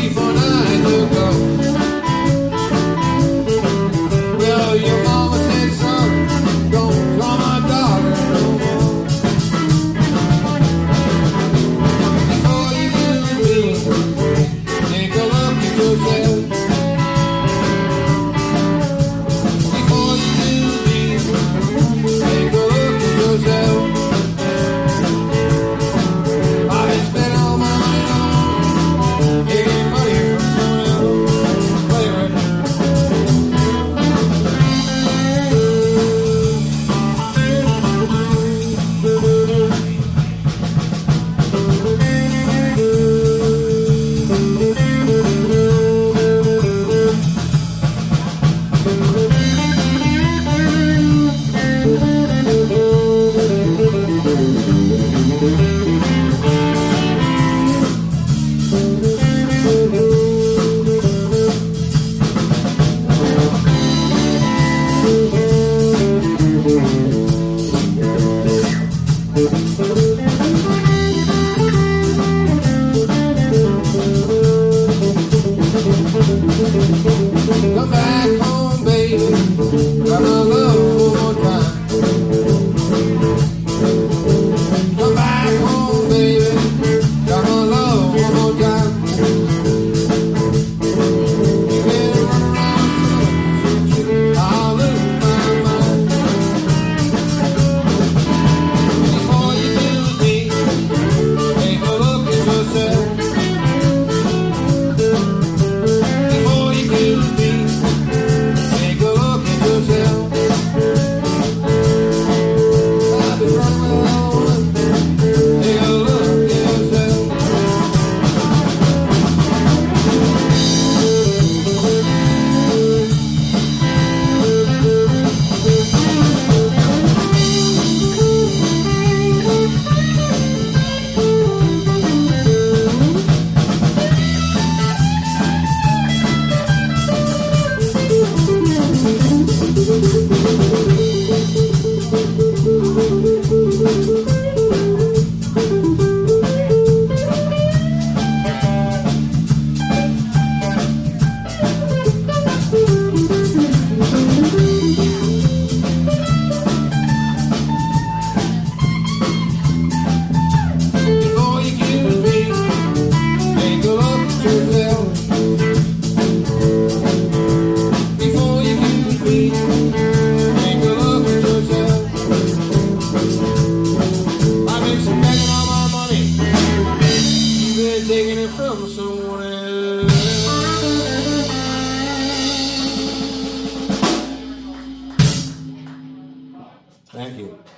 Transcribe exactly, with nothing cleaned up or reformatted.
before night will go. Well, your mama said, son, don't call my daughter no more. Before you do me, take a look at yourself. Before you do me, take a look at yourself. I've been spending all my money on taking money from someone else. Play with it. Come back home, baby. Got my love one more time. Come back home, baby. Got my love one more time. You better run around, son. I'll lose my mind. Before you do me, take a look at yourself. Before you do me, take a look at yourself. I've been running alone. Take a look at yourself. Before you accuse me, take a look at yourself. Before you accuse me, take a look at yourself. I've been spending all my money. You've been taking it from someone else. Thank you.